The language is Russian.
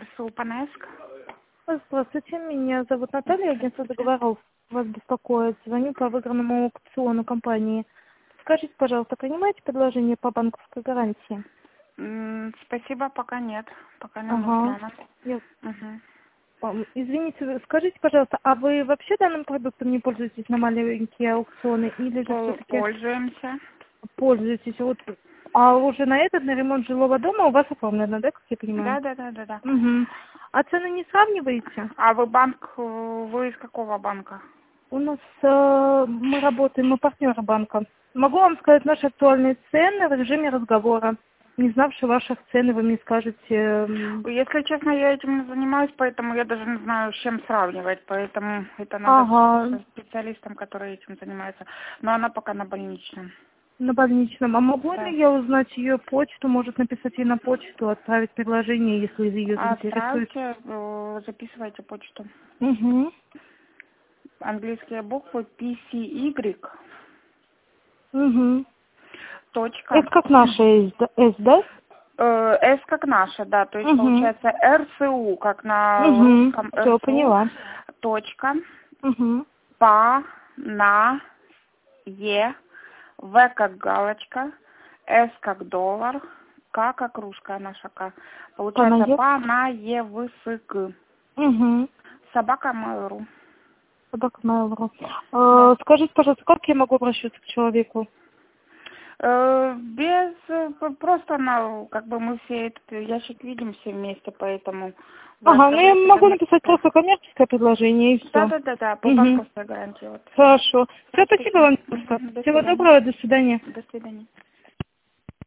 РСУ Панеск. Здравствуйте, меня зовут Наталья, агентство договоров вас беспокоит. Звоню по выигранному аукциону компании. Скажите, пожалуйста, принимаете предложение по банковской гарантии? Спасибо, пока нет. Пока не Ага. нужно. Извините, скажите, пожалуйста, а вы вообще данным продуктом не пользуетесь на маленькие аукционы или же все-таки Пользуемся. пользуетесь? Вот, а уже на ремонт жилого дома у вас оформлено, да, как я понимаю? Да. Угу. А цены не сравниваете? А вы банк, вы из какого банка? У нас мы партнеры банка. Могу вам сказать наши актуальные цены в режиме разговора. Не знавши ваших цен, вы мне скажете... Если честно, я этим не занимаюсь, поэтому я даже не знаю, с чем сравнивать. Поэтому это надо со специалистом, который этим занимается. Но она пока на больничном. На больничном. А могу ли я узнать ее почту? Может написать ей на почту, отправить предложение, если ее заинтересует? Отправьте, записывайте почту. Угу. Английские буквы PCY. Угу. Точка. Это как наша S, да? С как наша, да. То есть получается РСУ, как на русском РСУ. Все, поняла. Точка. Угу. Па на Е. В как галочка. С как доллар. К как кружка наша К. Получается Па на Е В С К. Угу. Собака Mail.ru. Собака Mail.ru. Скажите, пожалуйста, как я могу обращаться к человеку? Просто мы все этот ящик видим все вместе, поэтому... Я могу написать просто коммерческое предложение и все. Да, по банковской гарантии. Хорошо. Все, спасибо вам. Всего доброго, до свидания. До свидания.